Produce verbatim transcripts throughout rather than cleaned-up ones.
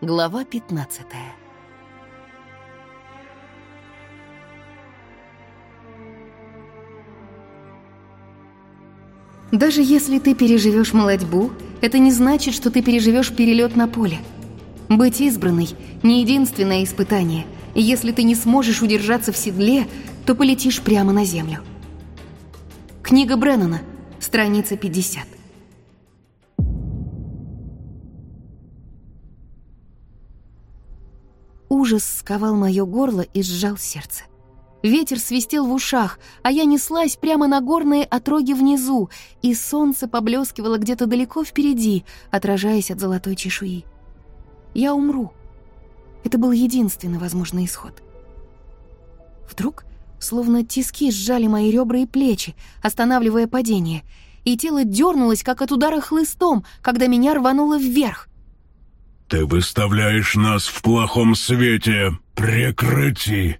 Глава пятнадцатая. Даже если ты переживешь молодьбу, это не значит, что ты переживешь перелет на поле. Быть избранной – не единственное испытание, и если ты не сможешь удержаться в седле, то полетишь прямо на землю. Книга Бреннана, страница пятьдесят. Ужас сковал мое горло и сжал сердце. Ветер свистел в ушах, а я неслась прямо на горные отроги внизу, и солнце поблескивало где-то далеко впереди, отражаясь от золотой чешуи. Я умру. Это был единственный возможный исход. Вдруг, словно тиски сжали мои ребра и плечи, останавливая падение, и тело дернулось, как от удара хлыстом, когда меня рвануло вверх. «Ты выставляешь нас в плохом свете! Прекрати!»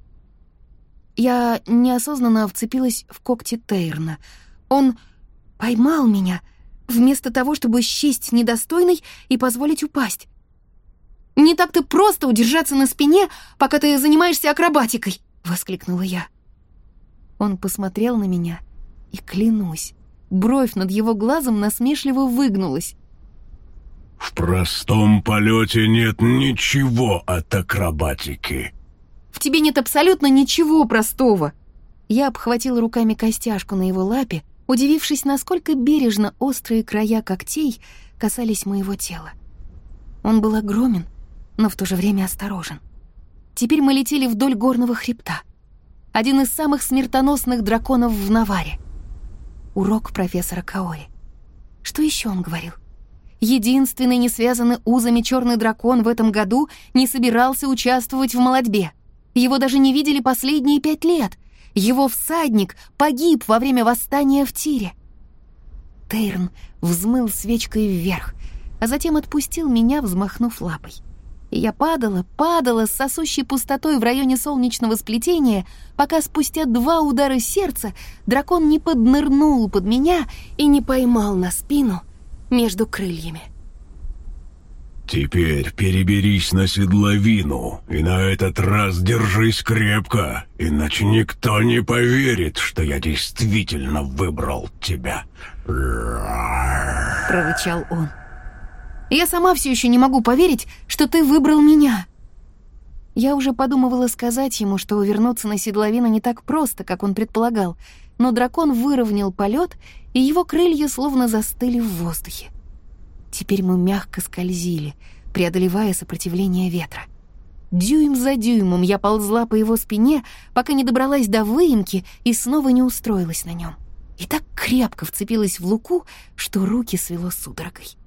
Я неосознанно вцепилась в когти Тейрна. Он поймал меня, вместо того, чтобы счесть недостойной и позволить упасть. «Не так-то просто удержаться на спине, пока ты занимаешься акробатикой!» — воскликнула я. Он посмотрел на меня, и, клянусь, бровь над его глазом насмешливо выгнулась. «В простом полете нет ничего от акробатики». «В тебе нет абсолютно ничего простого!» Я обхватила руками костяшку на его лапе, удивившись, насколько бережно острые края когтей касались моего тела. Он был огромен, но в то же время осторожен. Теперь мы летели вдоль горного хребта. Один из самых смертоносных драконов в Наваре. Урок профессора Каори. Что еще он говорил? Единственный не связанный узами черный дракон в этом году не собирался участвовать в молодьбе. Его даже не видели последние пять лет. Его всадник погиб во время восстания в Тире. Тейрн взмыл свечкой вверх, а затем отпустил меня, взмахнув лапой. И я падала, падала с сосущей пустотой в районе солнечного сплетения, пока спустя два удара сердца дракон не поднырнул под меня и не поймал на спину между крыльями. «Теперь переберись на седловину, и на этот раз держись крепко, иначе никто не поверит, что я действительно выбрал тебя», — прорычал он. «Я сама все еще не могу поверить, что ты выбрал меня». Я уже подумывала сказать ему, что вернуться на седловину не так просто, как он предполагал, но дракон выровнял полет, и его крылья словно застыли в воздухе. Теперь мы мягко скользили, преодолевая сопротивление ветра. Дюйм за дюймом я ползла по его спине, пока не добралась до выемки и снова не устроилась на нем. И так крепко вцепилась в луку, что руки свело судорогой.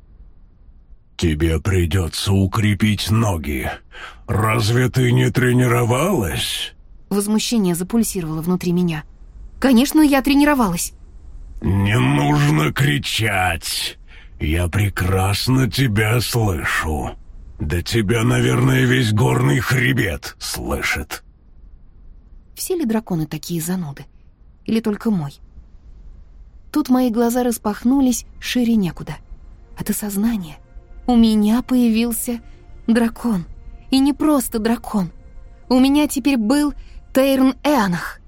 «Тебе придется укрепить ноги. Разве ты не тренировалась?» Возмущение запульсировало внутри меня. «Конечно, я тренировалась». «Не нужно кричать. Я прекрасно тебя слышу. Да тебя, наверное, весь горный хребет слышит». Все ли драконы такие зануды? Или только мой? Тут мои глаза распахнулись шире некуда. От осознания у меня появился дракон. И не просто дракон. У меня теперь был Тейрн Эанах.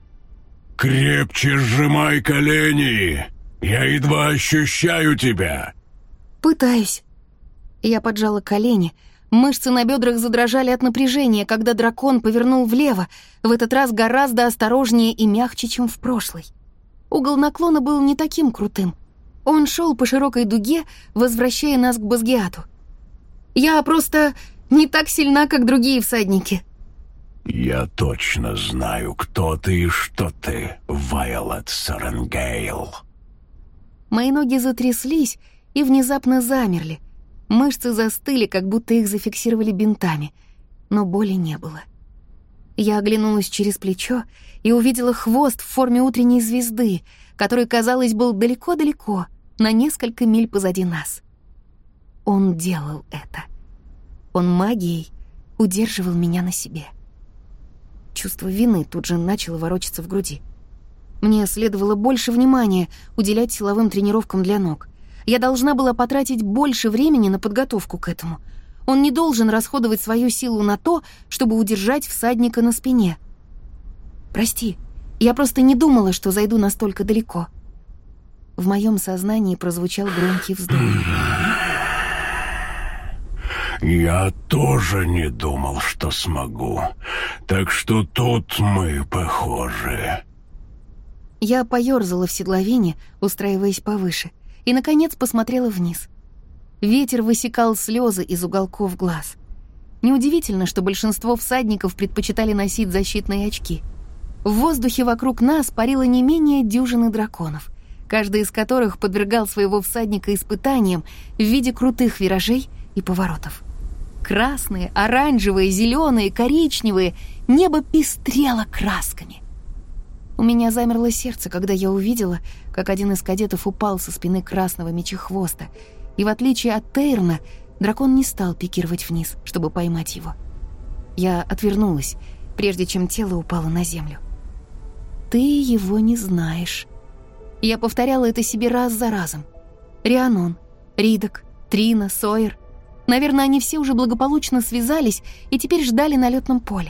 «Крепче сжимай колени! Я едва ощущаю тебя!» «Пытаюсь». Я поджала колени. Мышцы на бедрах задрожали от напряжения, когда дракон повернул влево, в этот раз гораздо осторожнее и мягче, чем в прошлый. Угол наклона был не таким крутым. Он шел по широкой дуге, возвращая нас к Базгиату. «Я просто не так сильна, как другие всадники». «Я точно знаю, кто ты и что ты, Вайолет Саренгейл». Мои ноги затряслись и внезапно замерли. Мышцы застыли, как будто их зафиксировали бинтами, но боли не было. Я оглянулась через плечо и увидела хвост в форме утренней звезды, который, казалось, был далеко-далеко, на несколько миль позади нас. Он делал это. Он магией удерживал меня на себе. Чувство вины тут же начало ворочаться в груди. Мне следовало больше внимания уделять силовым тренировкам для ног. Я должна была потратить больше времени на подготовку к этому. Он не должен расходовать свою силу на то, чтобы удержать всадника на спине. Прости, я просто не думала, что зайду настолько далеко. В моем сознании прозвучал громкий вздох. Я тоже не думал, что смогу. Так что тут мы похожи. Я поёрзала в седловине, устраиваясь повыше, и, наконец, посмотрела вниз. Ветер высекал слезы из уголков глаз. Неудивительно, что большинство всадников предпочитали носить защитные очки. В воздухе вокруг нас парило не менее дюжины драконов, каждый из которых подвергал своего всадника испытаниям в виде крутых виражей и поворотов. Красные, оранжевые, зеленые, коричневые, небо пестрело красками. У меня замерло сердце, когда я увидела, как один из кадетов упал со спины красного мечехвоста, и в отличие от Тейрна, дракон не стал пикировать вниз, чтобы поймать его. Я отвернулась, прежде чем тело упало на землю. «Ты его не знаешь». Я повторяла это себе раз за разом. Рианон, Ридок, Трина, Сойер. Наверное, они все уже благополучно связались и теперь ждали на лётном поле.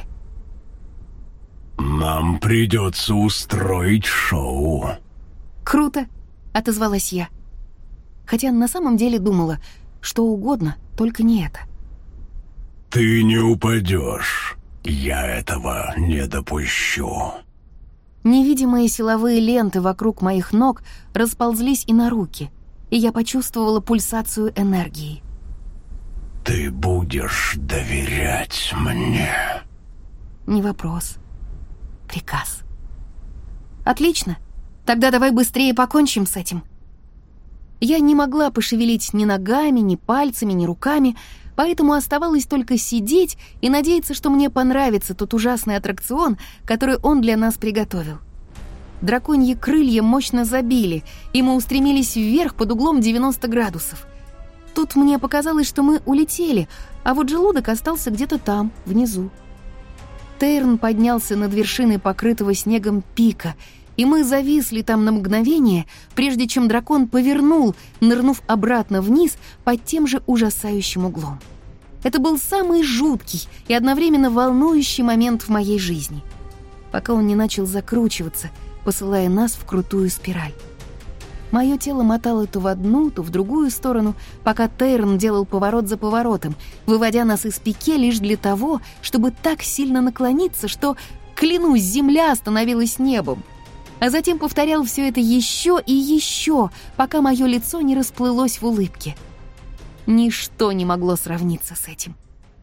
«Нам придется устроить шоу». «Круто», — отозвалась я. Хотя на самом деле думала, что угодно, только не это. «Ты не упадешь. Я этого не допущу». Невидимые силовые ленты вокруг моих ног расползлись и на руки, и я почувствовала пульсацию энергии. «Ты будешь доверять мне?» Не вопрос. Приказ. «Отлично. Тогда давай быстрее покончим с этим». Я не могла пошевелить ни ногами, ни пальцами, ни руками, поэтому оставалось только сидеть и надеяться, что мне понравится тот ужасный аттракцион, который он для нас приготовил. Драконьи крылья мощно забили, и мы устремились вверх под углом девяносто градусов. Тут мне показалось, что мы улетели, а вот желудок остался где-то там, внизу. Тейрн поднялся над вершиной покрытого снегом пика, и мы зависли там на мгновение, прежде чем дракон повернул, нырнув обратно вниз под тем же ужасающим углом. Это был самый жуткий и одновременно волнующий момент в моей жизни, пока он не начал закручиваться, посылая нас в крутую спираль. Мое тело мотало то в одну, то в другую сторону, пока Тейрн делал поворот за поворотом, выводя нас из пике лишь для того, чтобы так сильно наклониться, что, клянусь, земля становилась небом. А затем повторял все это еще и еще, пока мое лицо не расплылось в улыбке. Ничто не могло сравниться с этим.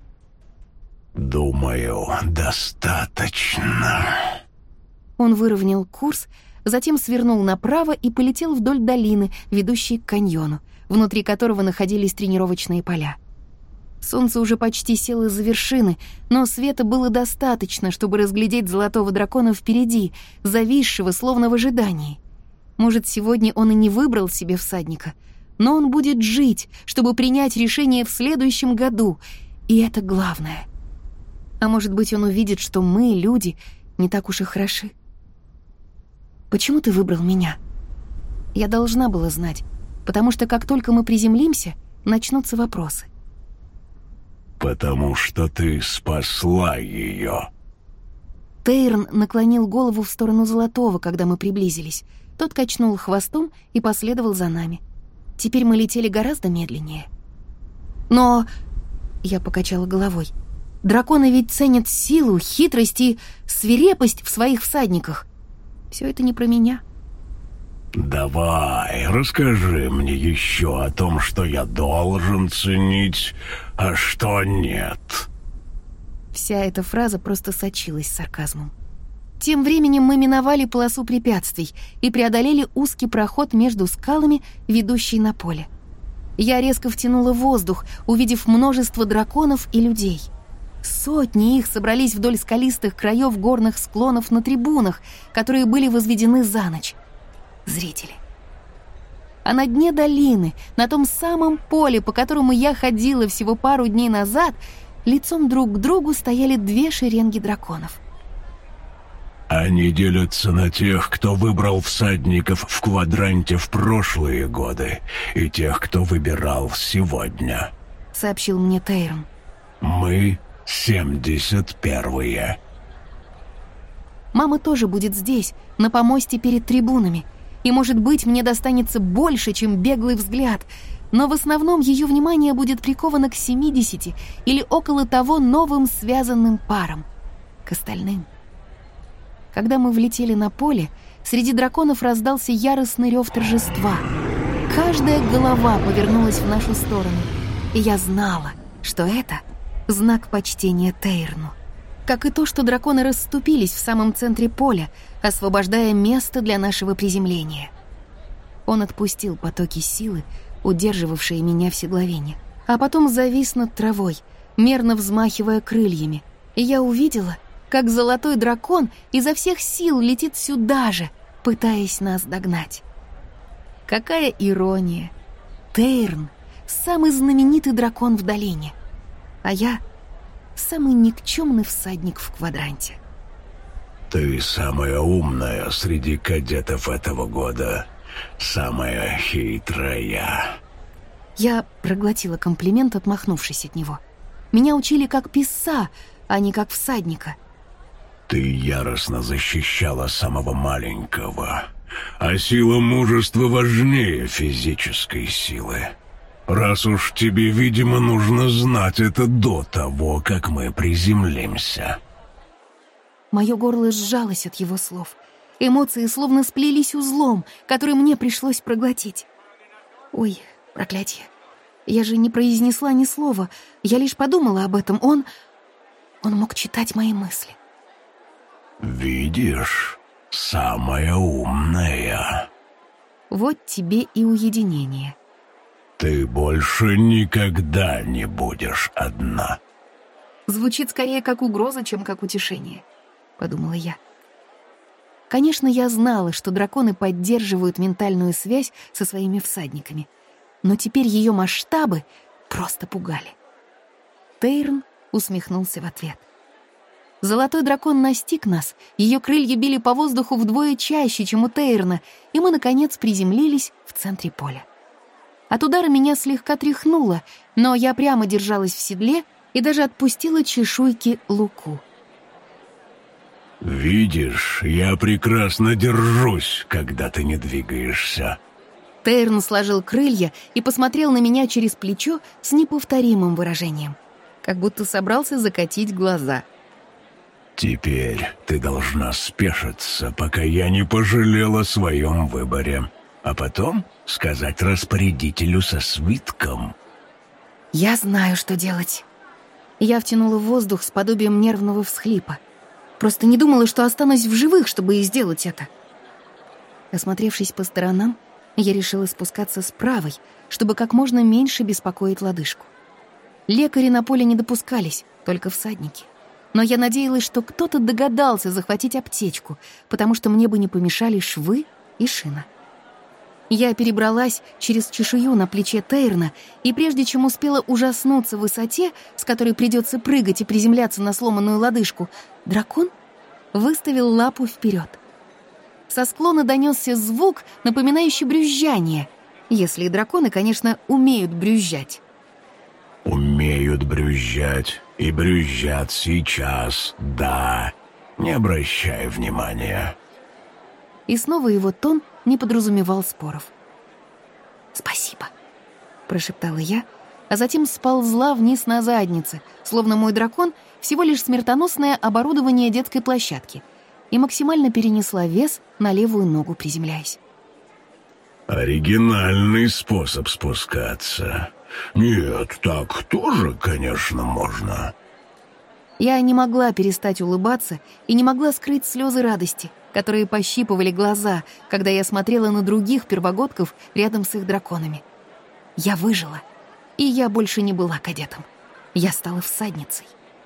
«Думаю, достаточно». Он выровнял курс, затем свернул направо и полетел вдоль долины, ведущей к каньону, внутри которого находились тренировочные поля. Солнце уже почти село за вершины, но света было достаточно, чтобы разглядеть золотого дракона впереди, зависшего словно в ожидании. Может, сегодня он и не выбрал себе всадника, но он будет жить, чтобы принять решение в следующем году, и это главное. А может быть, он увидит, что мы, люди, не так уж и хороши. «Почему ты выбрал меня?» Я должна была знать, потому что как только мы приземлимся, начнутся вопросы. «Потому что ты спасла ее». Тейрн наклонил голову в сторону Золотого, когда мы приблизились. Тот качнул хвостом и последовал за нами. Теперь мы летели гораздо медленнее. «Но...» — я покачала головой. «Драконы ведь ценят силу, хитрость и свирепость в своих всадниках. Все это не про меня». «Давай, расскажи мне еще о том, что я должен ценить, а что нет». Вся эта фраза просто сочилась сарказмом. Тем временем мы миновали полосу препятствий и преодолели узкий проход между скалами, ведущий на поле. Я резко втянула воздух, увидев множество драконов и людей. Сотни их собрались вдоль скалистых краев горных склонов на трибунах, которые были возведены за ночь. Зрители. А на дне долины, на том самом поле, по которому я ходила всего пару дней назад, лицом друг к другу стояли две шеренги драконов. Они делятся на тех, кто выбрал всадников в квадранте в прошлые годы, и тех, кто выбирал сегодня. — сообщил мне Тейрн. «Мы семьдесят первые». Мама тоже будет здесь, на помосте перед трибунами. И, может быть, мне достанется больше, чем беглый взгляд, но в основном ее внимание будет приковано к семидесяти или около того новым связанным парам, к остальным. Когда мы влетели на поле, среди драконов раздался яростный рев торжества. Каждая голова повернулась в нашу сторону, и я знала, что это знак почтения Тейрну. Как и то, что драконы расступились в самом центре поля, освобождая место для нашего приземления. Он отпустил потоки силы, удерживавшие меня в седловине, а потом завис над травой, мерно взмахивая крыльями, и я увидела, как золотой дракон изо всех сил летит сюда же, пытаясь нас догнать. Какая ирония! Тейрн — самый знаменитый дракон в долине, а я — самый никчемный всадник в квадранте. «Ты самая умная среди кадетов этого года, самая хитрая». Я проглотила комплимент, отмахнувшись от него. Меня учили как писца, а не как всадника. «Ты яростно защищала самого маленького, а сила мужества важнее физической силы. Раз уж тебе, видимо, нужно знать это до того, как мы приземлимся». Мое горло сжалось от его слов. Эмоции словно сплелись узлом, который мне пришлось проглотить. Ой, проклятие. Я же не произнесла ни слова. Я лишь подумала об этом. Он... Он мог читать мои мысли. «Видишь, самая умная». Вот тебе и уединение. «Ты больше никогда не будешь одна». Звучит скорее как угроза, чем как утешение, подумала я. Конечно, я знала, что драконы поддерживают ментальную связь со своими всадниками, но теперь ее масштабы просто пугали. Тейрн усмехнулся в ответ. Золотой дракон настиг нас, ее крылья били по воздуху вдвое чаще, чем у Тейрна, и мы, наконец, приземлились в центре поля. От удара меня слегка тряхнуло, но я прямо держалась в седле и даже отпустила чешуйки луку. «Видишь, я прекрасно держусь, когда ты не двигаешься». Тейрн сложил крылья и посмотрел на меня через плечо с неповторимым выражением, как будто собрался закатить глаза. «Теперь ты должна спешиться, пока я не пожалел о своем выборе. А потом сказать распорядителю со свитком». «Я знаю, что делать». Я втянула воздух с подобием нервного всхлипа. Просто не думала, что останусь в живых, чтобы и сделать это. Осмотревшись по сторонам, я решила спускаться с правой, чтобы как можно меньше беспокоить лодыжку. Лекари на поле не допускались, только всадники. Но я надеялась, что кто-то догадался захватить аптечку, потому что мне бы не помешали швы и шина. Я перебралась через чешую на плече Тейрна, и прежде чем успела ужаснуться высоте, с которой придется прыгать и приземляться на сломанную лодыжку, дракон выставил лапу вперед. Со склона донесся звук, напоминающий брюзжание, если драконы, конечно, умеют брюзжать. «Умеют брюзжать и брюзжат сейчас, да. Не обращай внимания». И снова его тон не подразумевал споров. «Спасибо», — прошептала я, а затем сползла вниз на заднице, словно мой дракон — всего лишь смертоносное оборудование детской площадки, и максимально перенесла вес на левую ногу, приземляясь. «Оригинальный способ спускаться. Нет, так тоже, конечно, можно». Я не могла перестать улыбаться и не могла скрыть слезы радости, которые пощипывали глаза, когда я смотрела на других первогодков рядом с их драконами. Я выжила, и я больше не была кадетом. Я стала всадницей.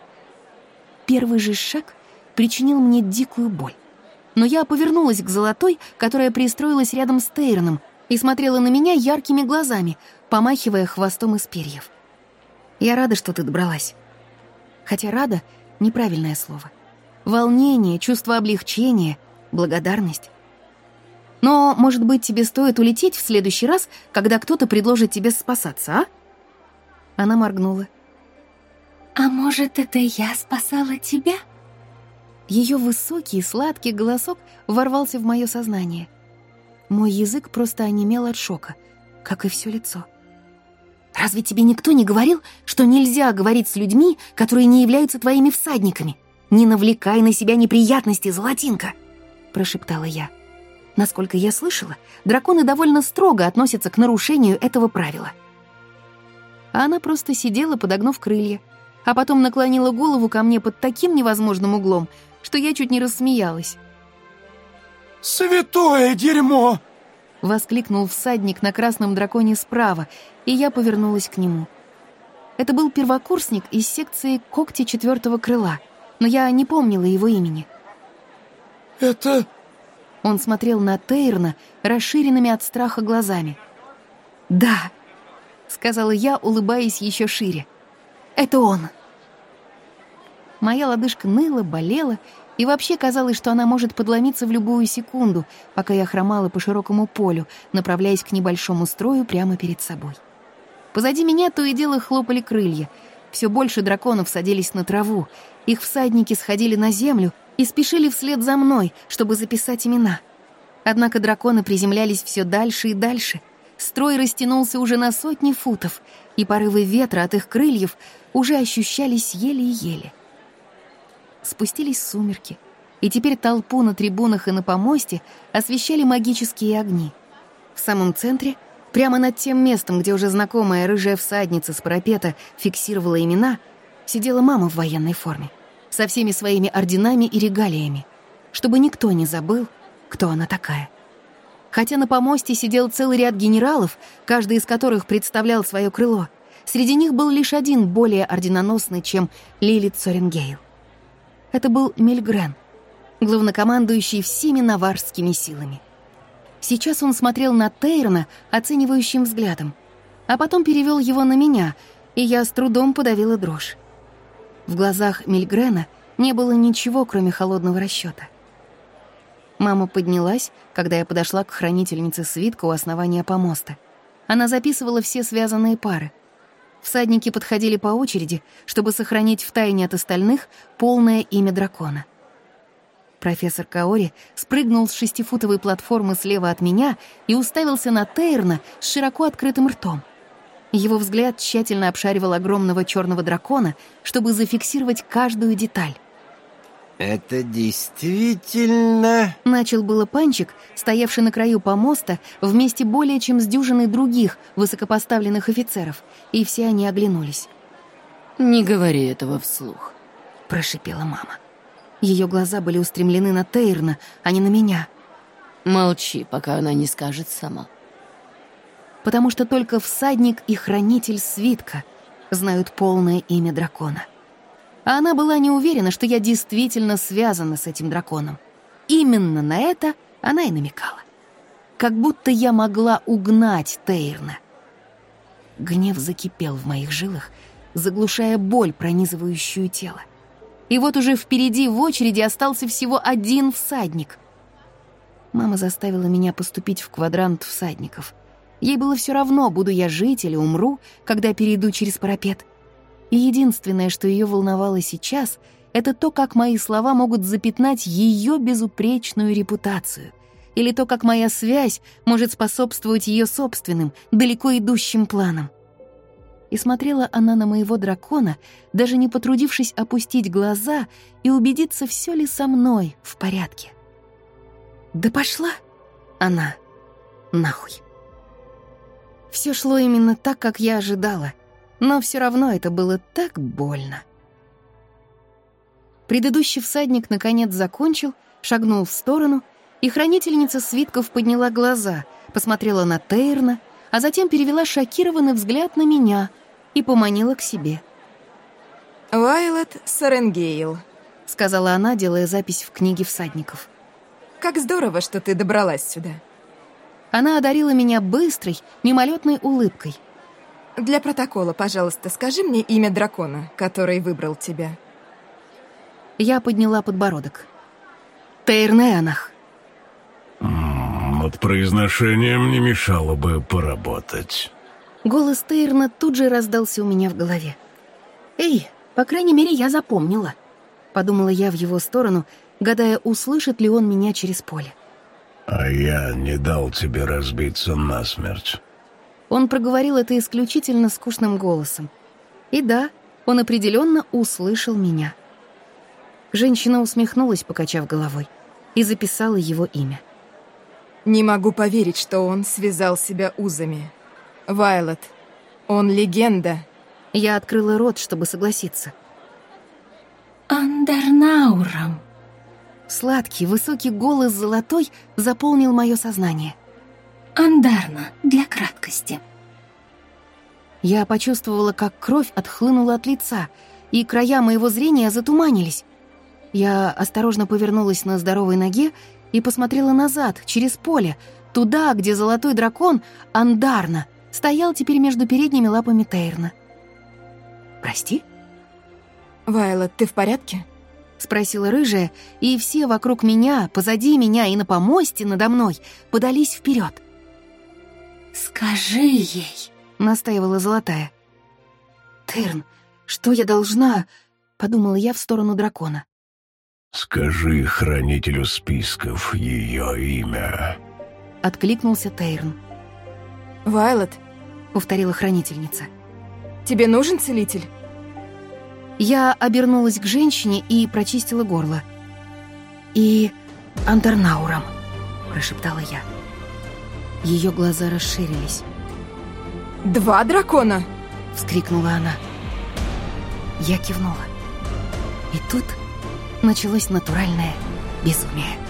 Первый же шаг причинил мне дикую боль. Но я повернулась к Золотой, которая пристроилась рядом с Тейрном, и смотрела на меня яркими глазами, помахивая хвостом из перьев. «Я рада, что ты добралась». Хотя «рада» — неправильное слово. Волнение, чувство облегчения, благодарность. Но, может быть, тебе стоит улететь в следующий раз, когда кто-то предложит тебе спасаться, а? Она моргнула. «А может, это я спасала тебя?» Ее высокий, сладкий голосок ворвался в мое сознание. Мой язык просто онемел от шока, как и все лицо. «Разве тебе никто не говорил, что нельзя говорить с людьми, которые не являются твоими всадниками? Не навлекай на себя неприятности, золотинка!» — прошептала я. Насколько я слышала, драконы довольно строго относятся к нарушению этого правила. А она просто сидела, подогнув крылья, а потом наклонила голову ко мне под таким невозможным углом, что я чуть не рассмеялась. «Святое дерьмо!» — воскликнул всадник на красном драконе справа, и я повернулась к нему. Это был первокурсник из секции когти четвертого крыла, но я не помнила его имени. «Это...» Он смотрел на Тейрна расширенными от страха глазами. «Да», — сказала я, улыбаясь еще шире. «Это он». Моя лодыжка ныла, болела, и вообще казалось, что она может подломиться в любую секунду, пока я хромала по широкому полю, направляясь к небольшому строю прямо перед собой. Позади меня то и дело хлопали крылья. Все больше драконов садились на траву, их всадники сходили на землю и спешили вслед за мной, чтобы записать имена. Однако драконы приземлялись все дальше и дальше. Строй растянулся уже на сотни футов, и порывы ветра от их крыльев уже ощущались еле-еле. Спустились сумерки, и теперь толпу на трибунах и на помосте освещали магические огни. В самом центре, прямо над тем местом, где уже знакомая рыжая всадница с парапета фиксировала имена, сидела мама в военной форме, со всеми своими орденами и регалиями, чтобы никто не забыл, кто она такая. Хотя на помосте сидел целый ряд генералов, каждый из которых представлял свое крыло, среди них был лишь один более орденоносный, чем Лилит Соренгейл. Это был Мильгрен, главнокомандующий всеми наварскими силами. Сейчас он смотрел на Тейрна оценивающим взглядом, а потом перевел его на меня, и я с трудом подавила дрожь. В глазах Мильгрена не было ничего, кроме холодного расчета. Мама поднялась, когда я подошла к хранительнице свитка у основания помоста. Она записывала все связанные пары. Всадники подходили по очереди, чтобы сохранить в тайне от остальных полное имя дракона. Профессор Каори спрыгнул с шестифутовой платформы слева от меня и уставился на Тейрна с широко открытым ртом. Его взгляд тщательно обшаривал огромного черного дракона, чтобы зафиксировать каждую деталь. «Это действительно...» Начал было Панчик, стоявший на краю помоста, вместе более чем с дюжиной других высокопоставленных офицеров, и все они оглянулись. «Не говори этого вслух», — прошипела мама. Ее глаза были устремлены на Тейрна, а не на меня. «Молчи, пока она не скажет сама». Потому что только всадник и хранитель свитка знают полное имя дракона. А она была не уверена, что я действительно связана с этим драконом. Именно на это она и намекала. Как будто я могла угнать Тейрна. Гнев закипел в моих жилах, заглушая боль, пронизывающую тело. И вот уже впереди в очереди остался всего один всадник. Мама заставила меня поступить в квадрант всадников. Ей было все равно, буду я жить или умру, когда перейду через парапет. И единственное, что ее волновало сейчас, это то, как мои слова могут запятнать ее безупречную репутацию, или то, как моя связь может способствовать ее собственным, далеко идущим планам. И смотрела она на моего дракона, даже не потрудившись опустить глаза и убедиться, все ли со мной в порядке. Да пошла она нахуй. Все шло именно так, как я ожидала, но все равно это было так больно. Предыдущий всадник наконец закончил, шагнул в сторону, и хранительница свитков подняла глаза, посмотрела на Тейрна, а затем перевела шокированный взгляд на меня и поманила к себе. «Вайлет Соренгейл», — сказала она, делая запись в книге всадников. «Как здорово, что ты добралась сюда». Она одарила меня быстрой, мимолетной улыбкой. «Для протокола, пожалуйста, скажи мне имя дракона, который выбрал тебя». Я подняла подбородок. Тейрнеанах. Над произношением не мешало бы поработать. Голос Тейрна тут же раздался у меня в голове. «Эй, по крайней мере, я запомнила», — подумала я в его сторону, гадая, услышит ли он меня через поле. «А я не дал тебе разбиться насмерть». Он проговорил это исключительно скучным голосом. И да, он определенно услышал меня. Женщина усмехнулась, покачав головой, и записала его имя. Не могу поверить, что он связал себя узами. Вайлет, он легенда. Я открыла рот, чтобы согласиться. Андарнаурам. Сладкий, высокий голос золотой заполнил мое сознание. Андарна, для краткости. Я почувствовала, как кровь отхлынула от лица, и края моего зрения затуманились. Я осторожно повернулась на здоровой ноге и посмотрела назад, через поле, туда, где золотой дракон, Андарна, стоял теперь между передними лапами Тейрна. «Прости?» Вайлет, ты в порядке? — спросила рыжая, и все вокруг меня, позади меня и на помосте надо мной подались вперед. «Скажи ей», — настаивала золотая. «Тейрн, что я должна?» — подумала я в сторону дракона. «Скажи хранителю списков ее имя», — откликнулся Тейрн. Вайлет, — повторила хранительница. тебе нужен целитель? Я обернулась к женщине и прочистила горло. «И Андарнаурам», — прошептала я. Ее глаза расширились. Два дракона? — вскрикнула она. Я кивнула. И тут началось натуральное безумие.